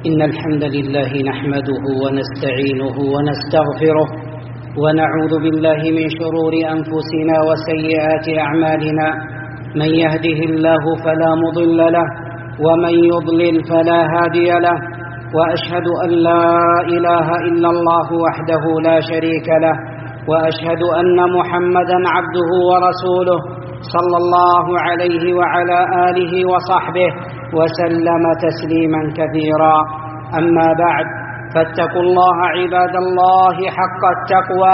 إن الحمد لله نحمده ونستعينه ونستغفره ونعوذ بالله من شرور أنفسنا وسيئات أعمالنا. من يهده الله فلا مضل له ومن يضلل فلا هادي له، وأشهد أن لا إله إلا الله وحده لا شريك له، وأشهد أن محمدا عبده ورسوله صلى الله عليه وعلى آله وصحبه وسلم تسليما كثيرا. أما بعد، فاتقوا الله عباد الله حق التقوى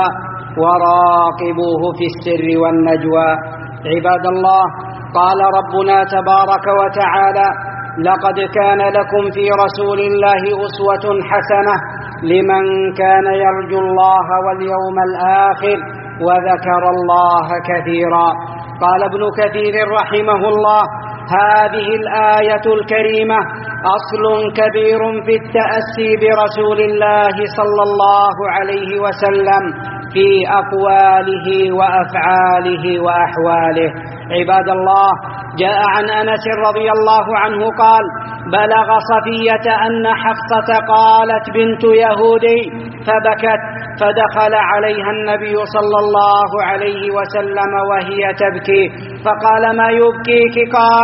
وراقبوه في السر والنجوى. عباد الله، قال ربنا تبارك وتعالى: لقد كان لكم في رسول الله أسوة حسنة لمن كان يرجو الله واليوم الآخر وذكر الله كثيرا. قال ابن كثير رحمه الله: هذه الآية الكريمة أصل كبير في التأسي برسول الله صلى الله عليه وسلم في أقواله وأفعاله وأحواله. عباد الله، جاء عن أنس رضي الله عنه قال: بلغ صفية أن حفصة قالت بنت يهودي فبكت، فدخل عليها النبي صلى الله عليه وسلم وهي تبكي، فقال: ما يبكيك؟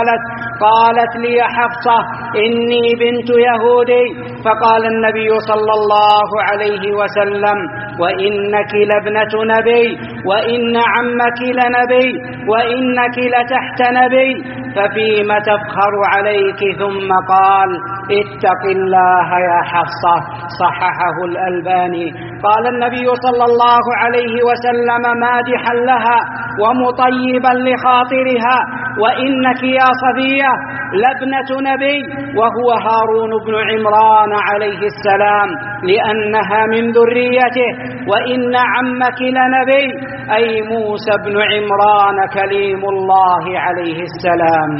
قالت لي حفصة: إني بنت يهودي. فقال النبي صلى الله عليه وسلم: وإنك لابنة نبي، وإن عمك لنبي، وإنك لتحت نبي، ففيم تفخر عليك؟ ثم قال: اتق الله يا حفصة. صححه الألباني. قال النبي صلى الله عليه وسلم مادحا لها ومطيبا لخاطرها: وإنك يا صفية لابنة نبي، وهو هارون بن عمران عليه السلام لأنها من ذريته، وإن عمك لنبي، أي موسى بن عمران كليم الله عليه السلام.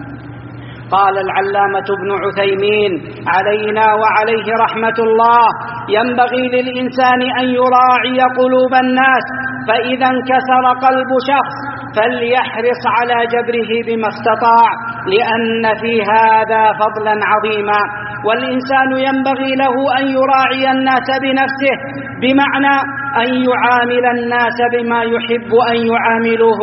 قال العلامة ابن عثيمين علينا وعليه رحمة الله: ينبغي للإنسان أن يراعي قلوب الناس، فإذا انكسر قلب شخص فليحرص على جبره بما استطاع، لأن في هذا فضلا عظيما. والإنسان ينبغي له أن يراعي الناس بنفسه، بمعنى أن يعامل الناس بما يحب أن يعاملوه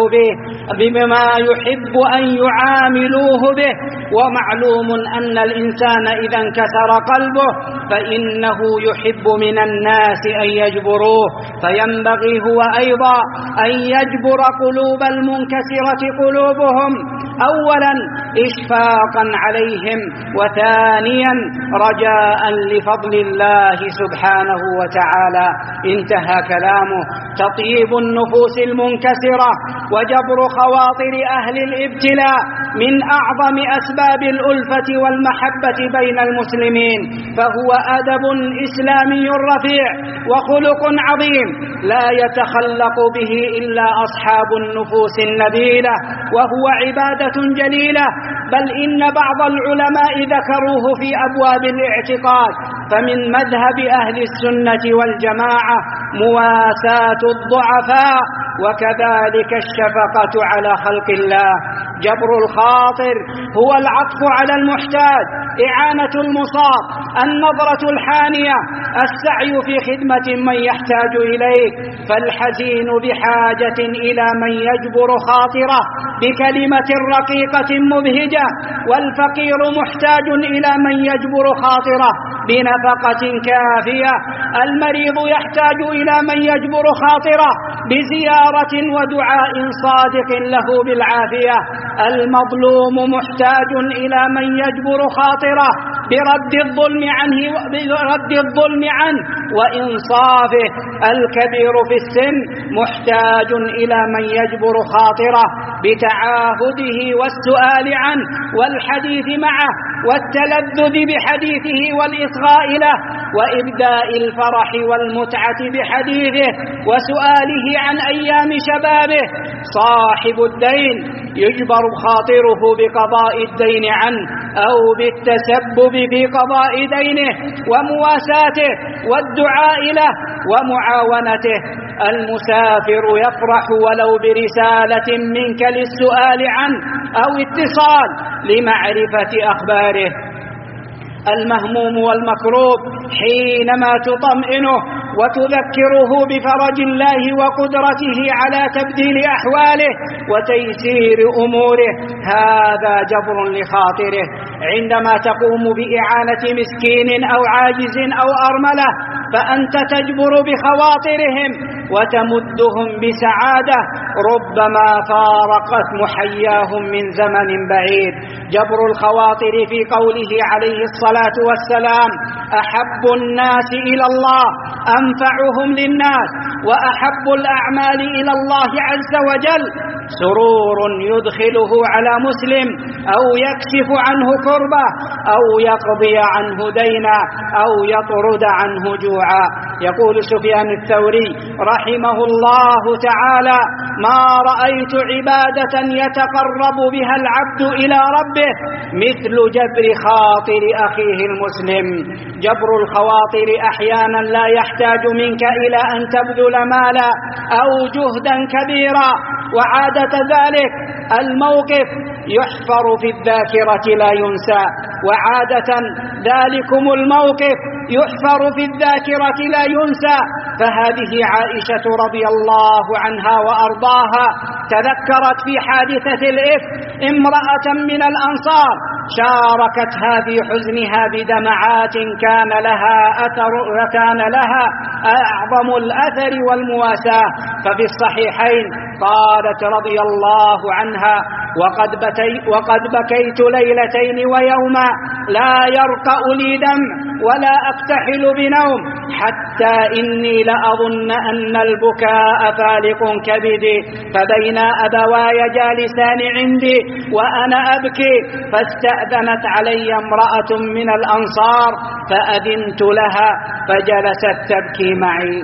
به، ومعلوم أن الإنسان إذا انكسر قلبه فإنه يحب من الناس أن يجبروه، فينبغي هو أيضا أن يجبر قلوب المنكسرة قلوبهم، أولا إشفاقا عليهم، وثانيا رجاء لفضل الله سبحانه وتعالى. انتهى كلامه. تطيب النفوس المنكسرة وجبر خواطر أهل الابتلاء من أعظم أسباب الألفة والمحبة بين المسلمين، فهو أدب إسلامي رفيع وخلق عظيم لا يتخلق به إلا أصحاب النفوس النبيلة، وهو عبادة جليلة، بل إن بعض العلماء ذكروه في أبواب الاعتقاد. فمن مذهب أهل السنة والجماعة مواساة الضعفاء، وكذلك الشفقة على خلق الله. جبر الخاطر هو العطف على المحتاج، إعانة المصاب، النظرة الحانية، السعي في خدمة من يحتاج إليك. فالحزين بحاجة إلى من يجبر خاطره بكلمة رقيقة مبهجة، والفقير محتاج إلى من يجبر خاطره بنفقة كافية. المريض يحتاج إلى من يجبر خاطره بزيارة ودعاء صادق له بالعافية. المظلوم محتاج إلى من يجبر خاطره برد الظلم عنه وإنصافه. الكبير في السن محتاج إلى من يجبر خاطره بتعاهده والسؤال عنه والحديث معه والتلذذ بحديثه والإصغاء له وإبداء الفرح والمتعة بحديثه وسؤاله عن أيام شبابه. صاحب الدين يجبر خاطره بقضاء الدين عنه أو بالتسبب في قضاء دينه ومواساته والدعاء له ومعاونته. المسافر يفرح ولو برسالة منك للسؤال عنه أو اتصال لمعرفة أخباره. المهموم والمكروب حينما تطمئنه وتذكره بفرج الله وقدرته على تبديل أحواله وتيسير أموره، هذا جبر لخاطره. عندما تقوم بإعانة مسكين أو عاجز أو أرملة فأنت تجبر بخواطرهم وتمدهم بسعادة ربما فارقت محياهم من زمن بعيد. جبر الخواطر في قوله عليه الصلاة والسلام: أحب الناس إلى الله أنفعهم للناس، وأحب الأعمال إلى الله عز وجل سرور يدخله على مسلم أو يكشف عنه كربة أو يقضي عنه دينا أو يطرد عنه جوعا. يقول سفيان الثوري رحمه الله تعالى: ما رأيت عبادة يتقرب بها العبد إلى ربه مثل جبر خاطر أخيه المسلم. جبر الخواطر أحيانا لا يحتاج منك إلى أن تبذل مالا أو جهدا كبيرا، وعادة ذلك الموقف يحفر في الذاكرة لا ينسى، وعادة ذلكم الموقف يحفر في الذاكرة لا ينسى. فهذه عائشة رضي الله عنها وأرضاها تذكرت في حادثة الإفك امرأة من الأنصار شاركتها في حزنها بدمعات كان لها أعظم الأثر والمواساة. ففي الصحيحين قالت رضي الله عنها: وقد بكيت ليلتين ويوما لا يرقأ لي دمع ولا أكتحل بنوم، حتى إني لأظن أن البكاء فالق كبدي، فبين أبواي جالسان عندي وأنا أبكي فاستأذنت علي امرأة من الأنصار فأذنت لها فجلست تبكي معي.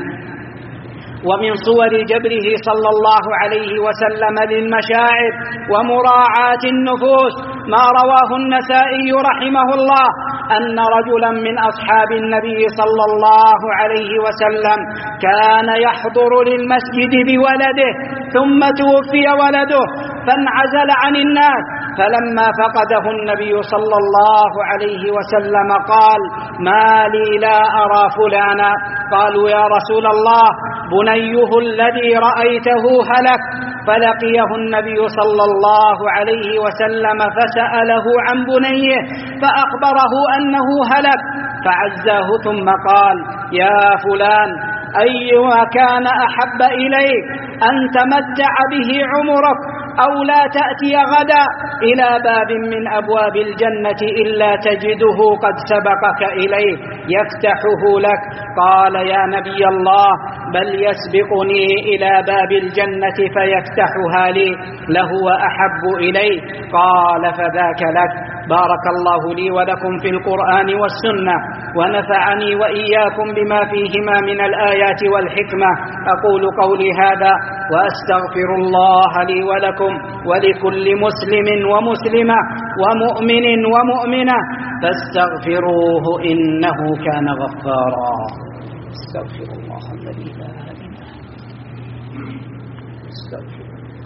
ومن صور جبره صلى الله عليه وسلم للمشاعر ومراعاة النفوس ما رواه النسائي رحمه الله أن رجلا من أصحاب النبي صلى الله عليه وسلم كان يحضر للمسجد بولده ثم توفي ولده فانعزل عن الناس، فلما فقده النبي صلى الله عليه وسلم قال: ما لي لا أرى فلانا؟ قالوا: يا رسول الله بنيه الذي رأيته هلك. فلقيه النبي صلى الله عليه وسلم فسأله عن بنيه فأخبره أنه هلك، فعزاه ثم قال: يا فلان أيما كان أحب إليك أن تمتع به عمرك أو لا تأتي غدا إلى باب من أبواب الجنة إلا تجده قد سبقك إليه يفتحه لك؟ قال: يا نبي الله بل يسبقني إلى باب الجنة فيفتحها لي لهو أحب إليه. قال: فذاك لك. بارك الله لي ولكم في القرآن والسنة، ونفعني وإياكم بما فيهما من الآيات والحكمة. أقول قولي هذا وأستغفر الله لي ولكم ولكل مسلم ومسلمة ومؤمن ومؤمنة فاستغفروه إنه كان غفارا. استغفر الله الذي لا إله إلا هو. استغفر.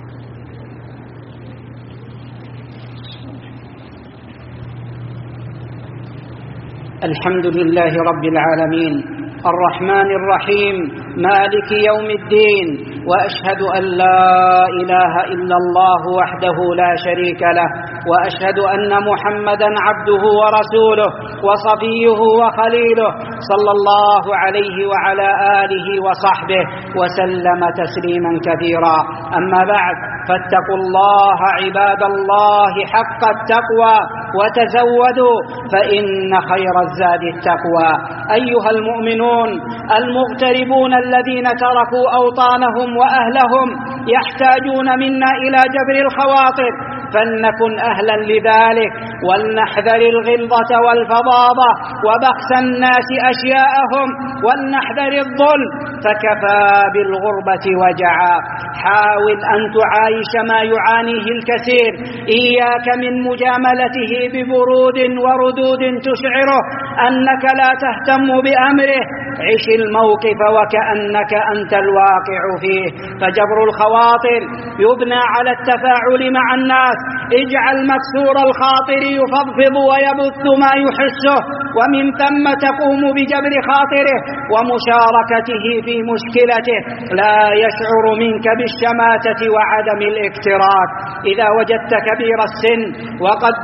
الحمد لله رب العالمين الرحمن الرحيم مالك يوم الدين، وأشهد أن لا إله إلا الله وحده لا شريك له، وأشهد أن محمدا عبده ورسوله وصفيه وخليله صلى الله عليه وعلى آله وصحبه وسلم تسليما كثيرا. أما بعد، فاتقوا الله عباد الله حق التقوى وتزودوا فإن خير الزاد التقوى. أيها المؤمنون المغتربون الذين تركوا أوطانهم وأهلهم يحتاجون منا إلى جبر الخواطر، فلنكن أهلا لذلك، ولنحذر الغلظة والفظاظة وبخس الناس أشياءهم، ولنحذر الظلم فكفى بالغربة وجعا. حاول أن تعايش ما يعانيه الكثير، إياك من مجاملته ببرود وردود تشعره أنك لا تهتم بأمره. عش الموقف وكأنك أنت الواقع فيه. فجبر الخواطر يبنى على التفاعل مع الناس. اجعل مكسور الخاطر يفضفض ويبث ما يحسه، ومن ثم تقوم بجبر خاطره ومشاركته في مشكلته، لا يشعر منك بالشماتة وعدم الاكتراث. إذا وجدت كبير السن وقد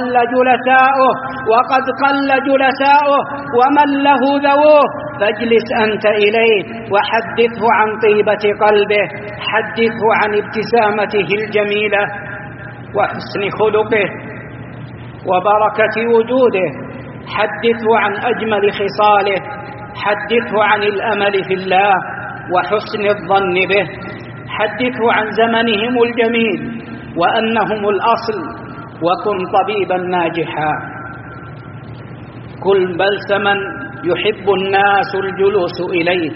قل جلساؤه ومن له ذووه فاجلس أنت إليه وحدثه عن طيبة قلبه، حدثه عن ابتسامته الجميلة وحسن خلقه وبركة وجوده، حدثه عن أجمل خصاله، حدثه عن الأمل في الله وحسن الظن به، حدثه عن زمنهم الجميل وأنهم الأصل، وكن طبيبا ناجحا. كل بلسما يحب الناس الجلوس إليه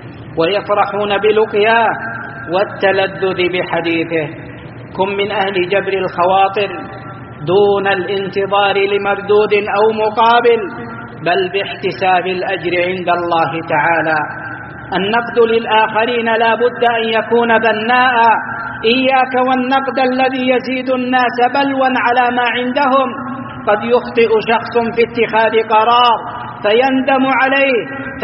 ويفرحون بلقياه والتلذذ بحديثه. كن من أهل جبر الخواطر دون الانتظار لمردود أو مقابل، بل باحتساب الأجر عند الله تعالى. النقد للآخرين لا بد أن يكون بناء، إياك والنقد الذي يزيد الناس بلوا على ما عندهم. قد يخطئ شخص في اتخاذ قرار فيندم عليه،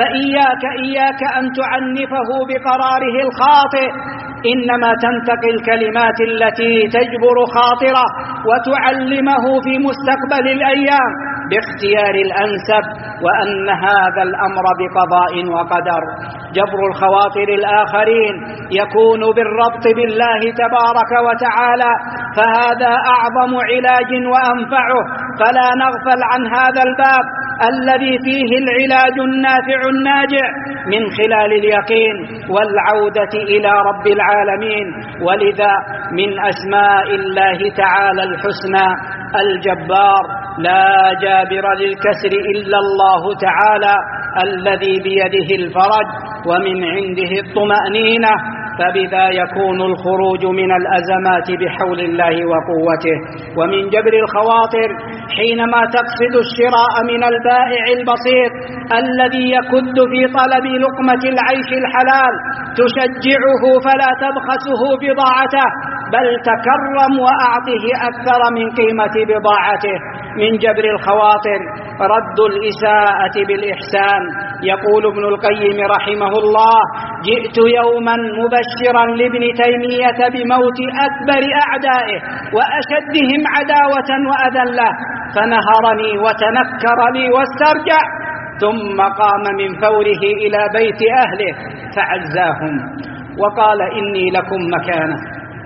فإياك أن تعنفه بقراره الخاطئ، إنما تنتقي الكلمات التي تجبر خاطره وتعلمه في مستقبل الأيام باختيار الأنسب، وأن هذا الأمر بقضاء وقدر. جبر الخواطر الآخرين يكون بالربط بالله تبارك وتعالى، فهذا أعظم علاج وأنفعه، فلا نغفل عن هذا الباب الذي فيه العلاج النافع الناجع من خلال اليقين والعودة إلى رب العالمين. ولذا من أسماء الله تعالى الحسنى الجبار، لا جابر للكسر إلا الله تعالى الذي بيده الفرج ومن عنده الطمأنينة، فبذا يكون الخروج من الأزمات بحول الله وقوته. ومن جبر الخواطر حينما تقصد الشراء من البائع البسيط الذي يكد في طلب لقمة العيش الحلال، تشجعه فلا تبخسه بضاعته، بل تكرم وأعطه أكثر من قيمة بضاعته. من جبر الخواطر رد الإساءة بالإحسان. يقول ابن القيم رحمه الله: جئت يوما مبشرا لابن تيمية بموت أكبر أعدائه وأشدهم عداوة وأذلة، فنهرني وتنكر لي واسترجع، ثم قام من فوره إلى بيت أهله فعزاهم وقال: إني لكم مكانة،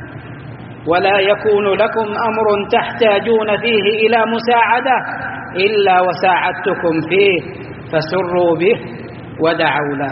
ولا يكون لكم أمر تحتاجون فيه إلى مساعدة إلا وساعدتكم فيه، فسروا به ودعوا له.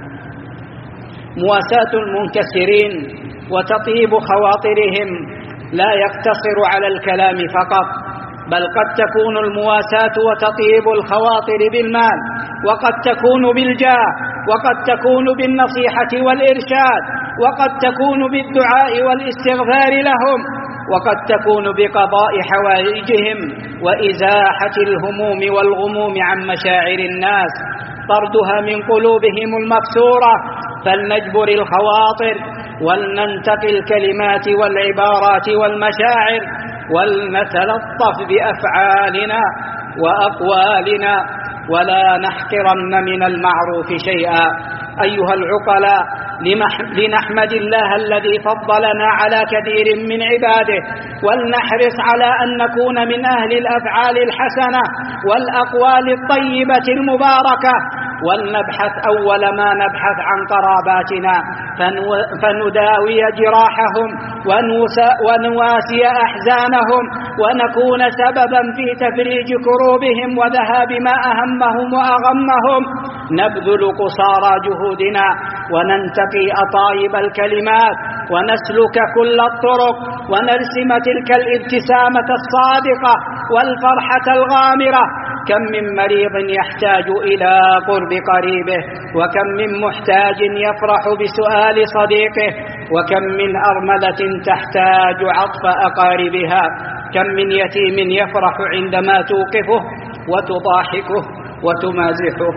مواساة المنكسرين وتطيب خواطرهم لا يقتصر على الكلام فقط، بل قد تكون المواساة وتطيب الخواطر بالمال، وقد تكون بالجاه، وقد تكون بالنصيحة والإرشاد، وقد تكون بالدعاء والاستغفار لهم، وقد تكون بقضاء حوائجهم وإزاحة الهموم والغموم عن مشاعر الناس، طردها من قلوبهم المكسورة. فلنجبر الخواطر ولننتقي الكلمات والعبارات والمشاعر، ولنتلطف بأفعالنا وأقوالنا، ولا نحقرن من المعروف شيئا. أيها العقلاء، لنحمد الله الذي فضلنا على كثير من عباده، ولنحرص على أن نكون من أهل الأفعال الحسنة والأقوال الطيبة المباركة، ولنبحث أول ما نبحث عن قراباتنا فنداوي جراحهم ونواسي أحزانهم، ونكون سببا في تفريج كروبهم وذهاب ما أهمهم وأغمهم. نبذل قصارى جهودنا وننتقي أطايب الكلمات ونسلك كل الطرق، ونرسم تلك الابتسامة الصادقة والفرحة الغامرة. كم من مريض يحتاج إلى قرب قريبه، وكم من محتاج يفرح بسؤال صديقه، وكم من أرملة تحتاج عطف أقاربها، كم من يتيم يفرح عندما توقفه وتضاحكه وتمازحه.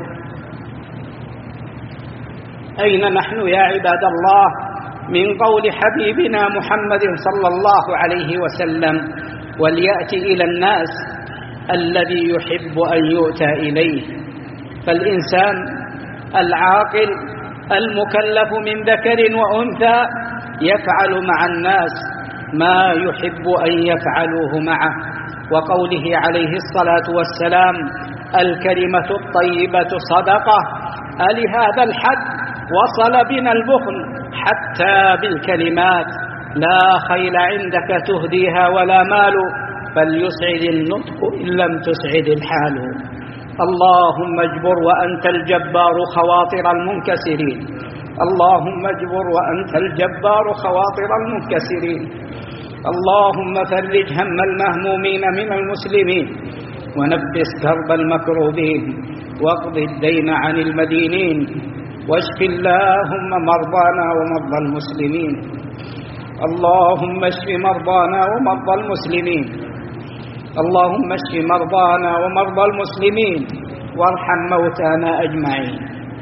أين نحن يا عباد الله من قول حبيبنا محمد صلى الله عليه وسلم: وليأتي إلى الناس الذي يحب أن يؤتى إليه. فالإنسان العاقل المكلف من ذكر وأنثى يفعل مع الناس ما يحب أن يفعلوه معه. وقوله عليه الصلاة والسلام: الكلمة الطيبة صدقة، ألهذا الحد وصل بنا البخل حتى بالكلمات. لا خيل عندك تهديها ولا مال، فليسعد النطق إن لم تسعد الحال. اللهم اجبر وأنت الجبار خواطر المنكسرين، اللهم اجبر وأنت الجبار خواطر المنكسرين. اللهم فرج هم المهمومين من المسلمين، ونفس كرب المكروبين، واقض الدين عن المدينين، واشف اللهم مرضانا ومرضى المسلمين. اللهم اشف مرضانا ومرضى المسلمين، اللهم اشف مرضانا ومرضى المسلمين، وارحم موتانا أجمعين.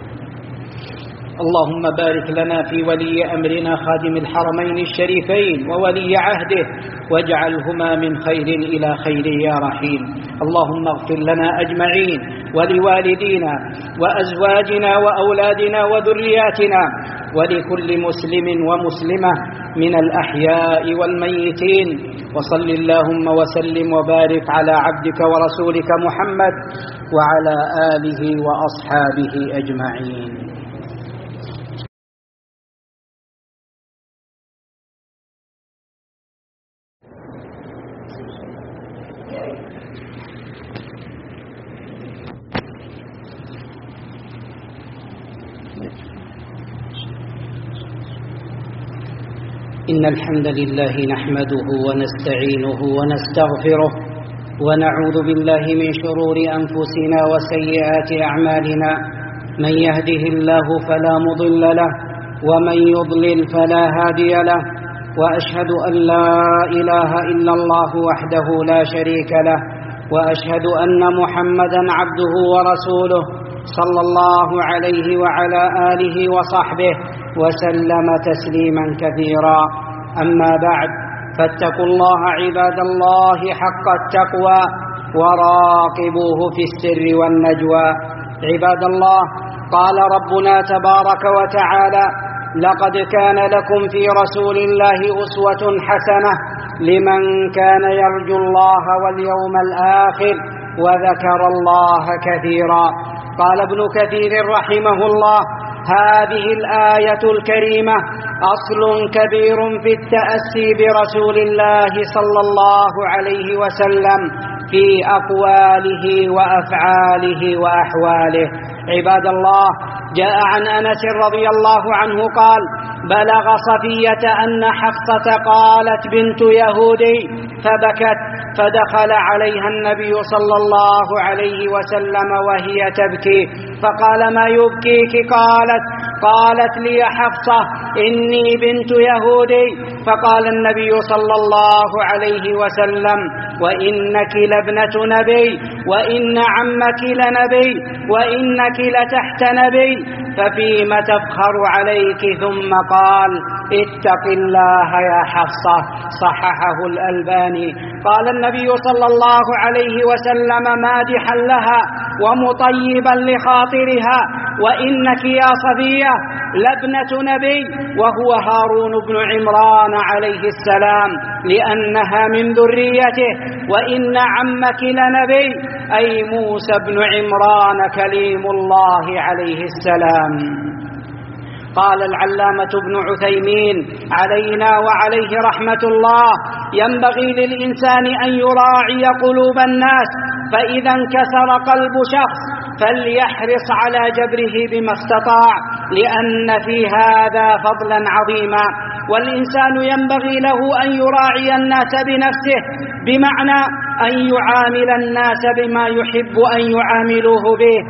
اللهم بارك لنا في ولي أمرنا خادم الحرمين الشريفين وولي عهده، واجعلهما من خير إلى خير يا رحيم. اللهم اغفر لنا أجمعين، ولوالدينا وأزواجنا وأولادنا وذرياتنا، ولكل مسلم ومسلمة من الأحياء والميتين. وصل اللهم وسلم وبارك على عبدك ورسولك محمد وعلى آله وأصحابه أجمعين. إن الحمد لله نحمده ونستعينه ونستغفره، ونعوذ بالله من شرور أنفسنا وسيئات أعمالنا. من يهده الله فلا مضل له، ومن يضلل فلا هادي له. وأشهد أن لا إله إلا الله وحده لا شريك له، وأشهد أن محمدا عبده ورسوله صلى الله عليه وعلى آله وصحبه وسلم تسليما كثيرا. أما بعد، فاتقوا الله عباد الله حق التقوى، وراقبوه في السر والنجوى. عباد الله، قال ربنا تبارك وتعالى: لقد كان لكم في رسول الله أسوة حسنة لمن كان يرجو الله واليوم الآخر وذكر الله كثيرا. قال ابن كثير رحمه الله: هذه الآية الكريمة أصل كبير في التأسي برسول الله صلى الله عليه وسلم في أقواله وأفعاله وأحواله. عباد الله، جاء عن أنس رضي الله عنه قال: بلغ صفية أن حفصة قالت بنت يهودي فبكت، فدخل عليها النبي صلى الله عليه وسلم وهي تبكي، فقال: ما يبكيك؟ قالت لي حفصة: إني بنت يهودي. فقال النبي صلى الله عليه وسلم: وإنك لابنة نبي، وإن عمك لنبي، وإنك لتحت نبي، ففيم تفخر عليك؟ ثم قال: اتق الله يا حفصة. صححه الألباني. قال النبي صلى الله عليه وسلم مادحا لها ومطيبا لخاطرها: وإنك يا صفية لابنة نبي، وهو هارون بن عمران عليه السلام لأنها من ذريته، وإن عمك لنبي، أي موسى بن عمران كليم الله عليه السلام. قال العلامة ابن عثيمين علينا وعليه رحمة الله: ينبغي للإنسان أن يراعي قلوب الناس، فإذا انكسر قلب شخص فليحرص على جبره بما استطاع، لأن في هذا فضلا عظيما. والإنسان ينبغي له أن يراعي الناس بنفسه، بمعنى أن يعامل الناس بما يحب أن يعاملوه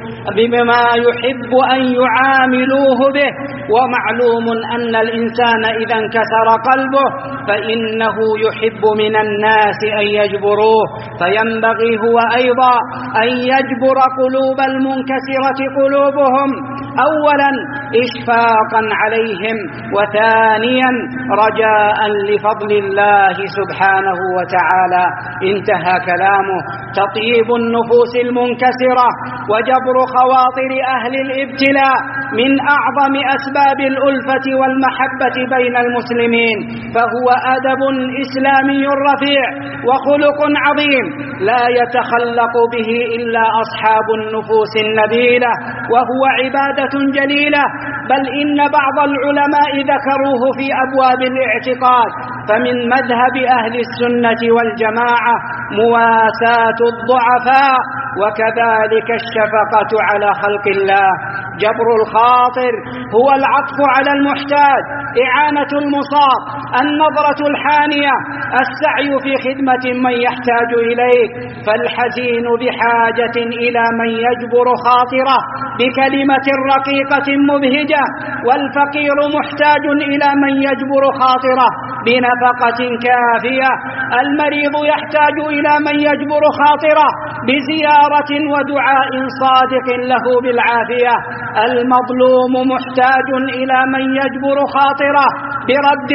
به، ومعلوم أن الإنسان إذا انكسر قلبه فإنه يحب من الناس أن يجبروه، فينبغي هو أيضا أن يجبر قلوب المنكسرة قلوبهم. أولا إشفاقا عليهم، وثانيا رجاء لفضل الله سبحانه وتعالى. انتهى كلامه. تطيب النفوس المنكسرة وجبر خواطر أهل الابتلاء من أعظم أسباب الألفة والمحبة بين المسلمين، فهو أدب إسلامي رفيع وخلق عظيم لا يتخلق به إلا أصحاب النفوس النبيلة، وهو عبادة جليلة، بل إن بعض العلماء ذكروه في أبواب الاعتقاد. فمن مذهب أهل السنة والجماعة مواساة الضعفاء، وكذلك الشفقة على خلق الله. جبر الخاطر هو العطف على المحتاج، إعانة المصاب، النظرة الحانية، السعي في خدمة من يحتاج إليك. فالحزين بحاجة إلى من يجبر خاطره بكلمة رقيقة مبهجة، والفقير محتاج إلى من يجبر خاطره بنفقة كافية. المريض يحتاج إلى من يجبر خاطره بزيارة ودعاء صادق له بالعافية. المظلوم محتاج إلى من يجبر خاطره برد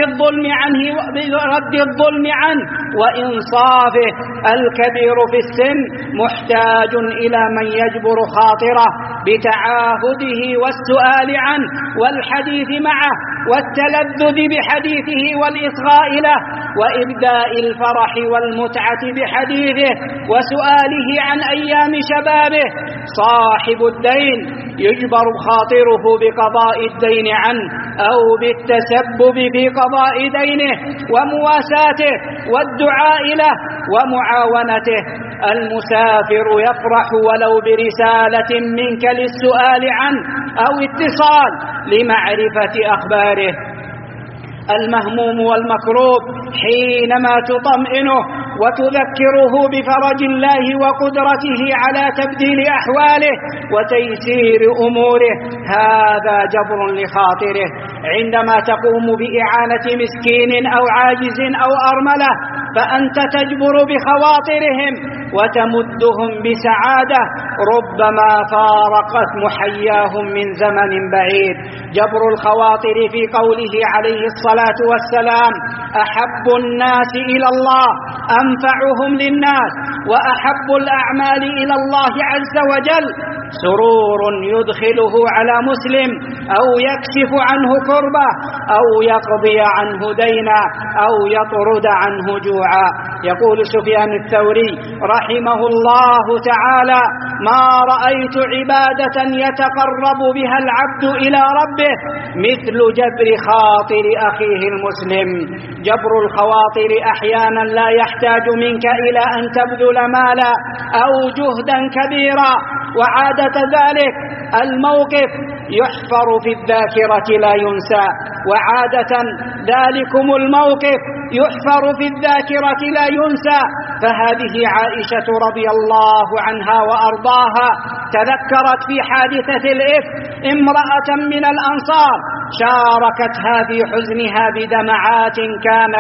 الظلم عنه وإنصافه. الكبير في السن محتاج إلى من يجبر خاطره بتعاهده والسؤال عنه والحديث معه والتلذذ بحديثه والإصغاء له وإبداء الفرح والمتعة بحديثه وسؤاله عن أيام شبابه. صاحب الدين يجبر خاطره بقضاء الدين عنه أو بالتسبب في قضاء دينه ومواساته والدعاء له ومعاونته. المسافر يفرح ولو برسالة منك للسؤال عنه أو اتصال لمعرفة أخباره. المهموم والمكروب حينما تطمئنه وتذكره بفرج الله وقدرته على تبديل أحواله وتيسير أموره، هذا جبر لخاطره. عندما تقوم بإعانة مسكين أو عاجز أو أرملة فأنت تجبر بخواطرهم وتمدهم بسعادة ربما فارقت محياهم من زمن بعيد. جبر الخواطر في قوله عليه الصلاة والسلام: أحب الناس إلى الله أنفعهم للناس، وأحب الأعمال إلى الله عز وجل سرور يدخله على مسلم أو يكشف عنه كربة أو يقضي عنه دينا أو يطرد عنه جوعا. يقول سفيان الثوري رحمه الله تعالى: ما رأيت عبادة يتقرب بها العبد إلى ربه مثل جبر خاطر أخيه المسلم. جبر الخواطر أحيانا لا يحتاج منك إلى أن تبذل مالا أو جهدا كبيرا، وعادة ذلك الموقف يحفر في الذاكرة لا ينسى، وعادة ذلكم الموقف يحفر في الذاكرة لا ينسى. فهذه عائشة رضي الله عنها وأرضاها تذكرت في حادثة الإفك امرأة من الأنصار شاركتها في حزنها بدمعات كان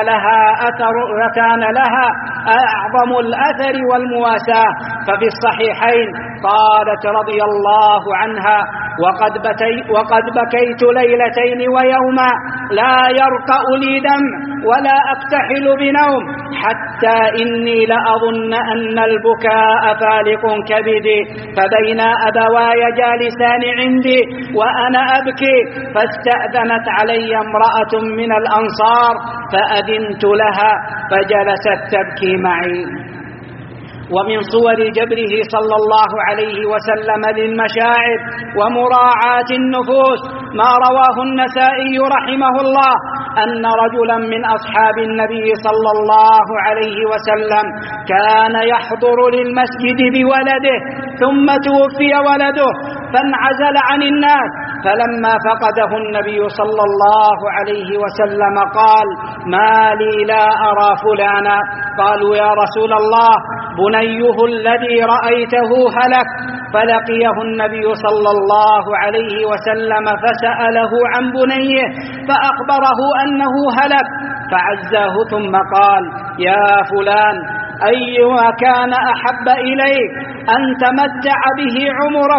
لها أعظم الأثر والمواساة. ففي الصحيحين قالت رضي الله عنها: وقد بكيت ليلتين ويوما لا يرقأ لي دمع ولا أكتحل بنوم، حتى إني لأظن أن البكاء فالق كبدي، فبينا أبواي جالسان عندي وأنا أبكي فاستأذنت علي امرأة من الأنصار فأذنت لها فجلست تبكي معي. ومن صور جبره صلى الله عليه وسلم للمشاعر ومراعاة النفوس ما رواه النسائي رحمه الله أن رجلا من أصحاب النبي صلى الله عليه وسلم كان يحضر للمسجد بولده ثم توفي ولده فانعزل عن الناس، فلما فقده النبي صلى الله عليه وسلم قال: ما لي لا أرى فلانا؟ قالوا: يا رسول الله بنيه الذي رأيته هلك. فلقيه النبي صلى الله عليه وسلم فسأله عن بنيه فأخبره أنه هلك، فعزاه ثم قال: يا فلان أيما كان أحب إليك أن تمتع به عمرك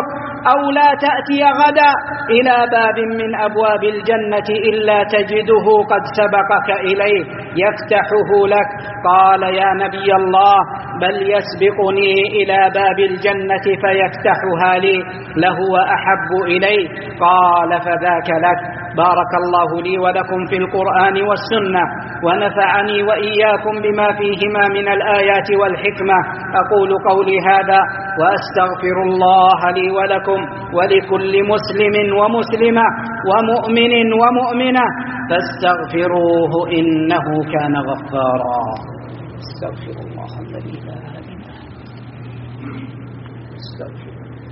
أو لا تأتي غدا إلى باب من أبواب الجنة إلا تجده قد سبقك إليه يفتحه لك. قال يا نبي الله بل يسبقني إلى باب الجنة فيفتحها لي لهو أحب إلي. قال فذاك لك. بارك الله لي ولكم في القرآن والسنة ونفعني وإياكم بما فيهما من الآيات والحكمة. أقول قولي هذا وأستغفر الله لي ولكم ولكل مسلم ومسلمة ومؤمن ومؤمنة فاستغفروه إنه كان غفارا. استغفر الله الذي لا إله إلا هو. استغفر.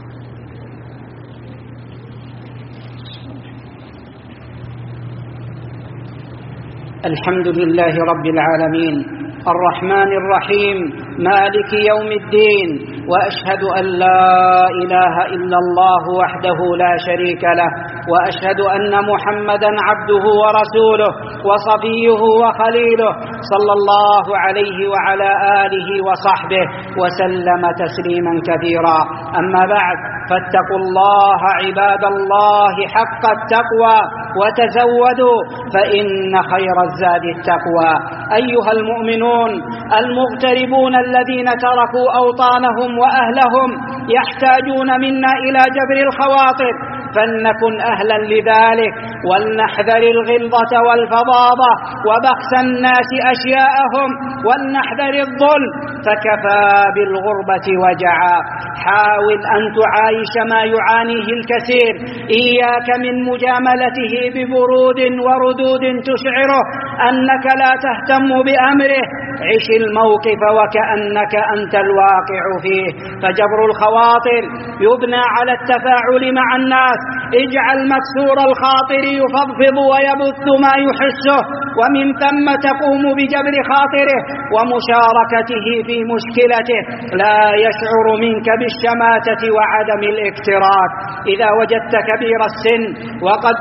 الحمد لله رب العالمين الرحمن الرحيم مالك يوم الدين، وأشهد أن لا إله إلا الله وحده لا شريك له، وأشهد أن محمدا عبده ورسوله وصفيه وخليله صلى الله عليه وعلى آله وصحبه وسلم تسليما كثيرا. أما بعد، فاتقوا الله عباد الله حق التقوى وتزودوا فإن خير الزاد التقوى. أيها المؤمنون المغتربون الذين تركوا أوطانهم وأهلهم يحتاجون منا إلى جبر الخواطر، فلنكن أهلا لذلك، ولنحذر الغلظة والفظاظة وبخس الناس أشياءهم، ولنحذر الظلم فكفى بالغربة وجعا. حاول أن تعايش ما يعانيه الكثير، إياك من مجاملته ببرود وردود تشعره أنك لا تهتم بأمره. عش الموقف وكأنك أنت الواقع فيه، فجبر الخواطر يبنى على التفاعل مع الناس. اجعل مكسور الخاطر يفضفض ويبث ما يحسه، ومن ثم تقوم بجبر خاطره ومشاركته في مشكلته، لا يشعر منك بالشماتة وعدم الاكتراث. إذا وجدت كبير السن وقد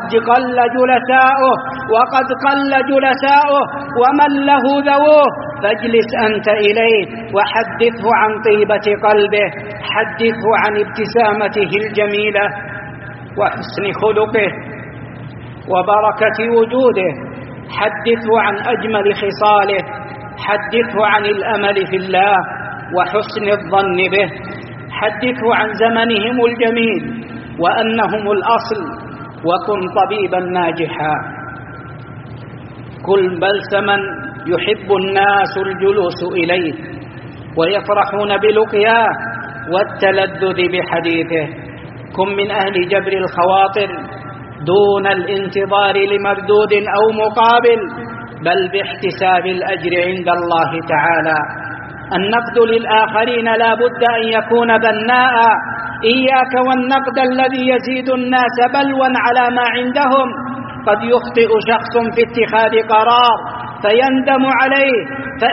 قل جلساؤه ومن له ذووه فاجلس أنت إليه وحدثه عن طيبة قلبه، حدثه عن ابتسامته الجميلة وحسن خلقه وبركة وجوده، حدثه عن أجمل خصاله، حدثه عن الأمل في الله وحسن الظن به، حدثه عن زمنهم الجميل وأنهم الأصل، وكن طبيبا ناجحا. كن بلسما يحب الناس الجلوس إليه ويفرحون بلقياه والتلذذ بحديثه. كن من أهل جبر الخواطر دون الانتظار لمردود أو مقابل، بل باحتساب الأجر عند الله تعالى. النقد للآخرين لا بد أن يكون بناء، إياك والنقد الذي يزيد الناس بلوا على ما عندهم. قد يخطئ شخص في اتخاذ قرار فيندم عليه،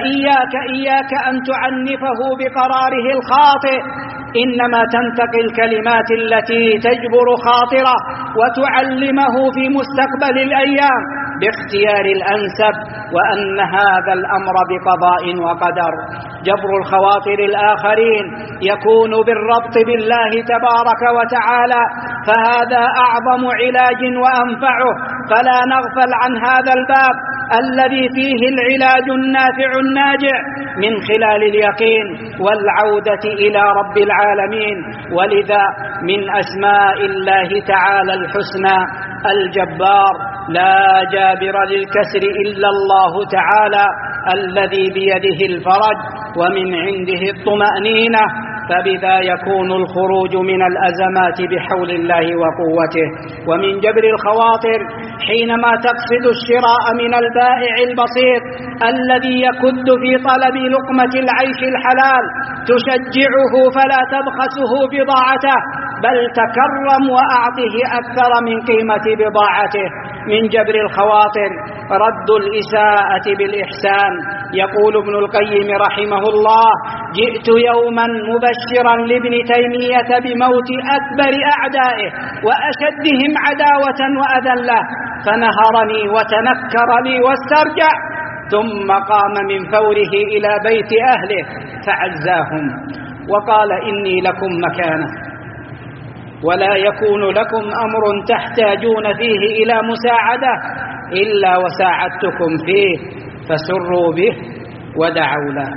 فإياك أن تعنفه بقراره الخاطئ، إنما تنتقي الكلمات التي تجبر خاطره وتعلمه في مستقبل الأيام باختيار الأنسب، وأن هذا الأمر بقضاء وقدر. جبر الخواطر الآخرين يكون بالربط بالله تبارك وتعالى، فهذا أعظم علاج وأنفعه، فلا نغفل عن هذا الباب الذي فيه العلاج النافع الناجع من خلال اليقين والعودة إلى رب العالمين. ولذا من أسماء الله تعالى الحسنى الجبار، لا جابر للكسر إلا الله تعالى الذي بيده الفرج ومن عنده الطمأنينة، فبذا يكون الخروج من الأزمات بحول الله وقوته. ومن جبر الخواطر حينما تقصد الشراء من البائع البسيط الذي يكد في طلب لقمة العيش الحلال، تشجعه فلا تبخسه بضاعته، بل تكرم وأعطه أكثر من قيمة بضاعته. من جبر الخواطر رد الإساءة بالإحسان. يقول ابن القيم رحمه الله: جئت يوما مبشرا لابن تيمية بموت أكبر أعدائه وأشدهم عداوة وأذلة، فنهرني وتنكر لي واسترجع، ثم قام من فوره إلى بيت أهله فعزاهم وقال: إني لكم مكانة. ولا يكون لكم أمر تحتاجون فيه إلى مساعدة إلا وساعدتكم فيه، فسروا به ودعوا له.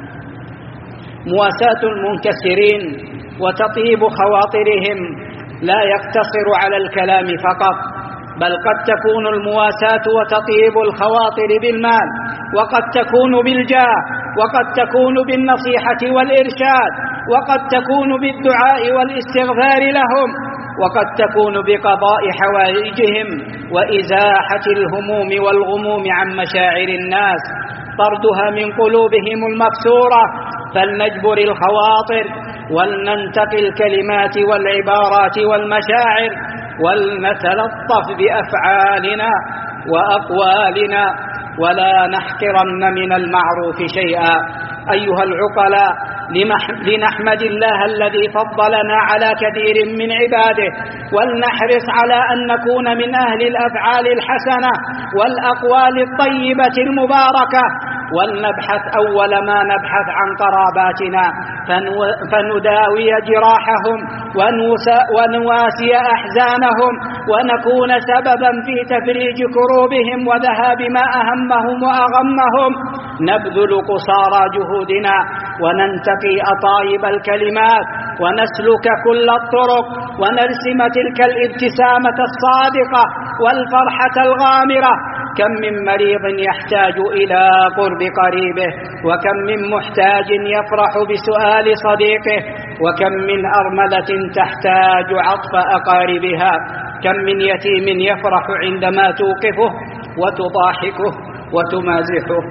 مواساة المنكسرين وتطيب خواطرهم لا يقتصر على الكلام فقط، بل قد تكون المواساة وتطيب الخواطر بالمال، وقد تكون بالجاه، وقد تكون بالنصيحة والإرشاد، وقد تكون بالدعاء والاستغفار لهم، وقد تكون بقضاء حوائجهم وإزاحة الهموم والغموم عن مشاعر الناس، طردها من قلوبهم المكسورة. فلنجبر الخواطر ولننتقي الكلمات والعبارات والمشاعر، ولنتلطف بأفعالنا وأقوالنا، ولا نحقرن من المعروف شيئا. أيها العقلاء، لنحمد الله الذي فضلنا على كثير من عباده، ولنحرص على أن نكون من أهل الأفعال الحسنة والأقوال الطيبة المباركة، ولنبحث أول ما نبحث عن قراباتنا فنداوي جراحهم ونواسي أحزانهم، ونكون سببا في تفريج كروبهم وذهاب ما أهمهم وأغمهم. نبذل قصارى جهودنا وننتقي أطايب الكلمات، ونسلك كل الطرق، ونرسم تلك الابتسامة الصادقة والفرحة الغامرة. كم من مريض يحتاج إلى قرب قريبه، وكم من محتاج يفرح بسؤال صديقه، وكم من أرملة تحتاج عطف أقاربها، كم من يتيم يفرح عندما توقفه وتضاحكه وتمازحه.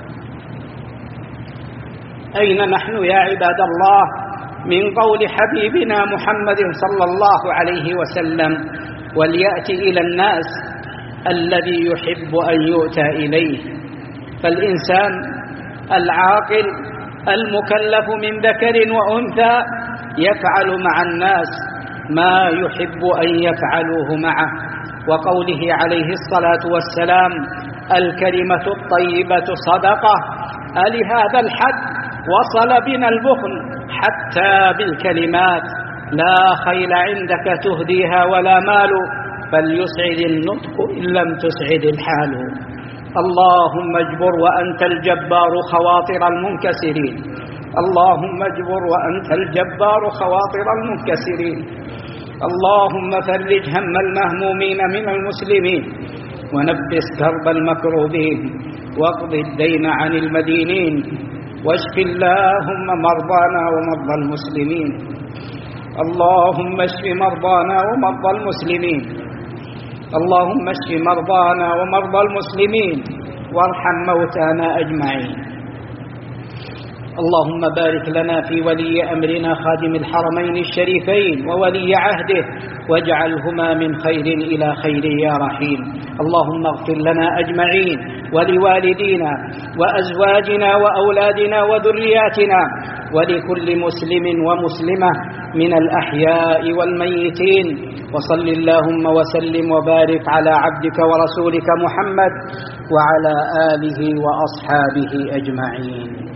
أين نحن يا عباد الله من قول حبيبنا محمد صلى الله عليه وسلم: وليأتي إلى الناس الذي يحب أن يؤتى إليه؟ فالإنسان العاقل المكلف من ذكر وأنثى يفعل مع الناس ما يحب أن يفعلوه معه. وقوله عليه الصلاة والسلام: الكلمة الطيبة صدقة. ألهذا الحد وصل بنا البخل حتى بالكلمات؟ لا خيل عندك تهديها ولا مال، فليسعد النطق إن لم تسعد الحال. اللهم اجبر وأنت الجبار خواطر المنكسرين، اللهم اجبر وأنت الجبار خواطر المنكسرين. اللهم فرج هم المهمومين من المسلمين، ونفس كرب المكروبين، واقض الدين عن المدينين، واشف اللهم مرضانا ومرضى المسلمين. اللهم اشف مرضانا ومرضى المسلمين، اللهم اشف مرضانا ومرضى المسلمين، وارحم موتانا أجمعين. اللهم بارك لنا في ولي أمرنا خادم الحرمين الشريفين وولي عهده، واجعلهما من خير إلى خير يا رحيم. اللهم اغفر لنا أجمعين، ولوالدينا وأزواجنا وأولادنا وذرياتنا، ولكل مسلم ومسلمة من الأحياء والميتين. وصل اللهم وسلم وبارك على عبدك ورسولك محمد وعلى آله وأصحابه أجمعين.